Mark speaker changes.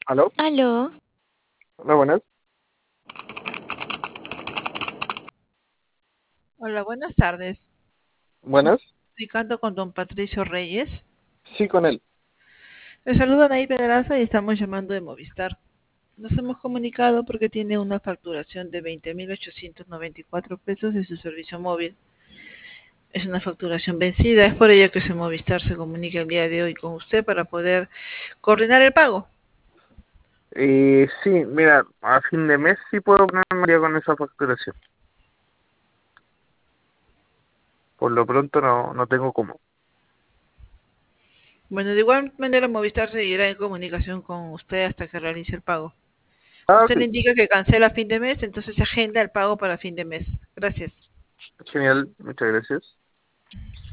Speaker 1: ¿Aló?
Speaker 2: Aló,
Speaker 1: Hola, buenas.
Speaker 3: Hola, buenas tardes.
Speaker 1: Buenas.
Speaker 3: Comunicando con don Patricio Reyes.
Speaker 1: Sí, con él.
Speaker 3: Le saludan ahí Pedraza y estamos llamando de Movistar. Nos hemos comunicado porque tiene una facturación de 20.894 pesos de su servicio móvil. Es una facturación vencida, es por ello que Movistar se comunica el día de hoy con usted para poder coordinar el pago.
Speaker 1: Sí, mira, a fin de mes sí puedo ponerme al día con esa facturación. Por lo pronto no tengo cómo.
Speaker 3: Bueno, de igual manera Movistar seguirá en comunicación con usted hasta que realice el pago.
Speaker 1: Ah,
Speaker 3: Usted
Speaker 1: ok.
Speaker 3: le indica que cancela a fin de mes, entonces se agenda el pago para fin de mes. Gracias.
Speaker 1: Genial. Muchas gracias.